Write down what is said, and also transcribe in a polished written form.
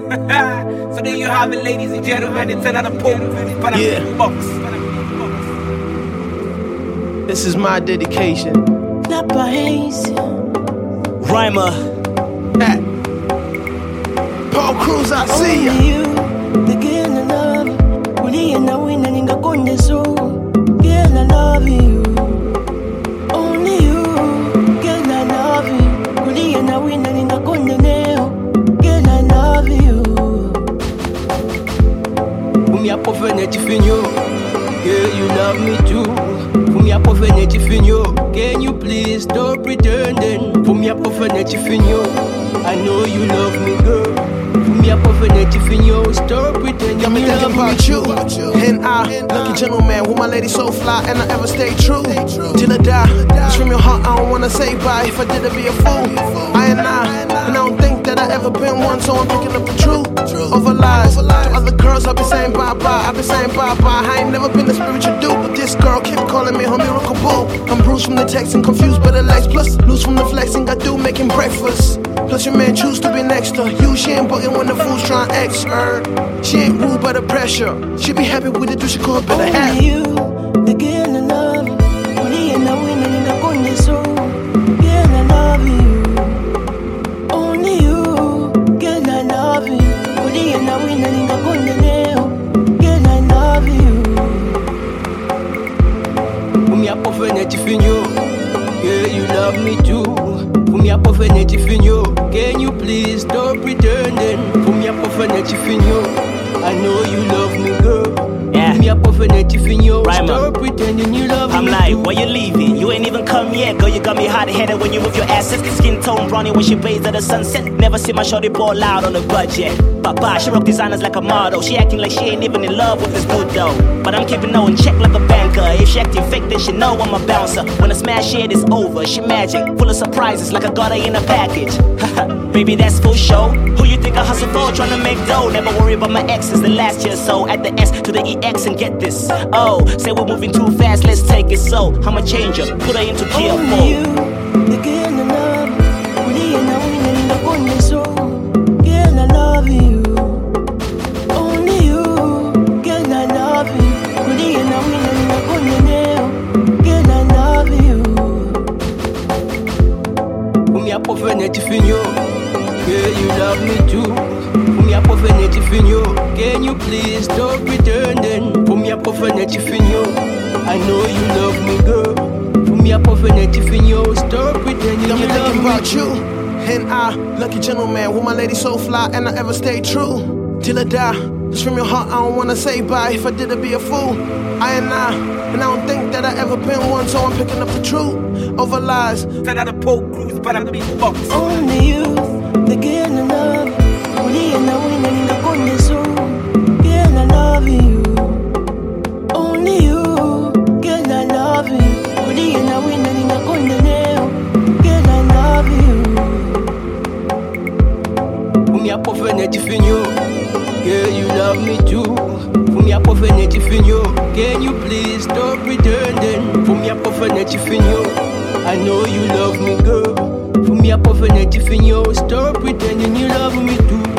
So there you have it, ladies and gentlemen. It's another Paul Box. This is my dedication. Rhymer. Paul Cruz, I see ya. The girl I love, uli na wina ningakonde so. Girl I love you, only you. Girl I love you, uli na wina ningakonde neo. Girl I love you. Umi apofene chifinyo, girl you love me too. Umi apofene chifinyo, can you please stop pretending? Umi apofene chifinyo, I know you love me, girl. Me up over the stop pretending. Got me thinking about you. And I, lucky gentleman, with my lady so fly, and I ever stay true till I die. It's from your heart, I don't wanna say bye. If I did, I'd be a fool. And I don't think that I ever been one, so I'm picking up the truth over lies. To other girls, I'll be saying bye bye. I'll be saying bye bye. I ain't never been a spiritual dude, but this girl kept calling me her miracle boo. I'm bruised from the text and confused by the legs, plus loose from the flexing I do making breakfast. Plus your man choose to be next to you. She ain't bugging when the fools try and X her. She ain't ruled by the pressure. She be happy with it, do she call it better half. Only you, the girl I love. Uli na wina ningakonde so. Girl I love you, only you. Girl I love you, uli na wina ningakonde leo. Girl I love you. Umi apofene chifinyo, girl you love me too. Umi apofene chifinyo, can you please stop pretending? Umi apofene chifinyo, I know you love me, girl. Umi apofene chifinyo, stop pretending you love me. I'm like, why you leaving? You ain't even come yet, girl. You got me hot-headed when you move your asses. Skin tone brownie when she bathes at the sunset. Never see my shorty ball out on a budget. Papa, she rock designers like a model. She acting like she ain't even in love with this good though. But I'm keeping her in check like a banker. If she acting fake, then she know I'm a bouncer. When the smash hit is over, she magic, full of surprises like I got her in a package. Baby, that's full show. Who you think I hustle for? Trying to make dough. Never worry about my exes the last year so. Add the S to the EX and get this. Oh, say we're moving too fast, let's take it slow. I'm a changer, put her into gear Only 4. you, the girl I love. Uli na wina ningakonde so. Girl I love you, only you. Girl I love you, uli na wina ningakonde leo. Girl I love you. Umi apofene chifinyo, girl you love me too. Umi apofene chifinyo, can you please stop pretending? Umi apofene chifinyo, I know you love me, girl. Umi apofene chifinyo, stop pretending. Got me you love thinking me about too. you. And I, lucky gentleman, with my lady so fly, and I ever stay true till I die. It's from your heart, I don't wanna say bye. If I did, I'd be a fool. And I don't think that I ever been one, so I'm picking up the truth over lies. It's another Paul Cruz Box. Only you, the girl I love. Uli na wina ningakonde so. Girl I love you, only you. Girl I love you, uli na wina ningakonde leo. Girl I love you. Umi apofene chifinyo, girl you love me too. Umi apofene chifinyo, can you please stop pretending? Umi apofene chifinyo, I know you love me, girl. Umi apofene chifinyo, stop pretending you love me too.